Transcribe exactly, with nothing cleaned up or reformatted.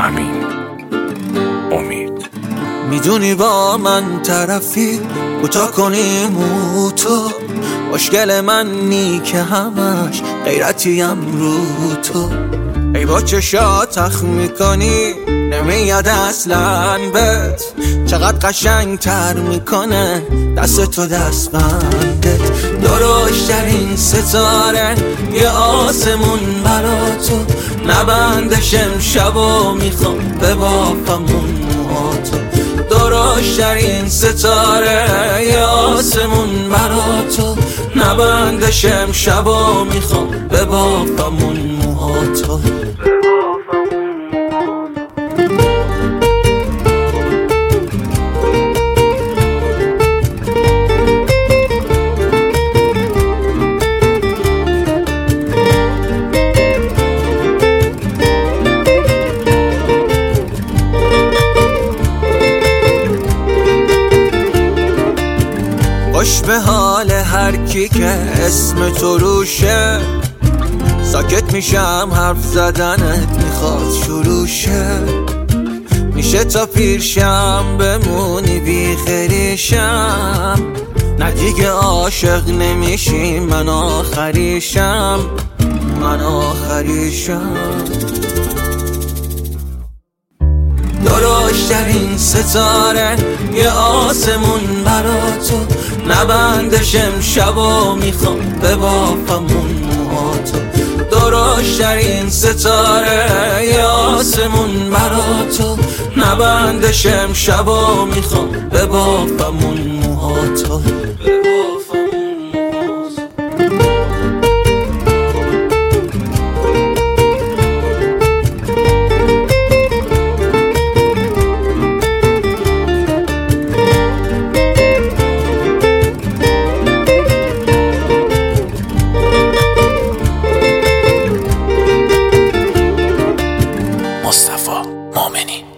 امین امید. میدونی با من طرفی کوتاه کنی مو تو، مشکل من نی که همش غیرتیم رو تو. ای با چشات تخ میکنی نمیاد اصلا بهت، چقدر قشنگ تر میکنه دست تو دست بندت. درشترین ستاره یه آسمون برا تو، نبندش امشب و میخوام ببافمون موهاتو. درشترین ستاره یه آسمون برا تو، نبندش امشب و میخوام ببافمون موهاتو. خوش به حال هر کی که اسم تو روشه، ساکت میشم حرف زدنت میخواد شروع شه. میشه تا پیرشم بمونی بی خریشم، نه دیگه عاشق نمیشی من آخریشم، من آخریشم. درشترین ستاره یه آسمون برا تو، نبندش امشب و میخوام ببافمون موهاتو. درشترین ستاره یه آسمون برا تو، نبندش امشب و میخوام ببافمون موهاتو. مصطفی مؤمنی.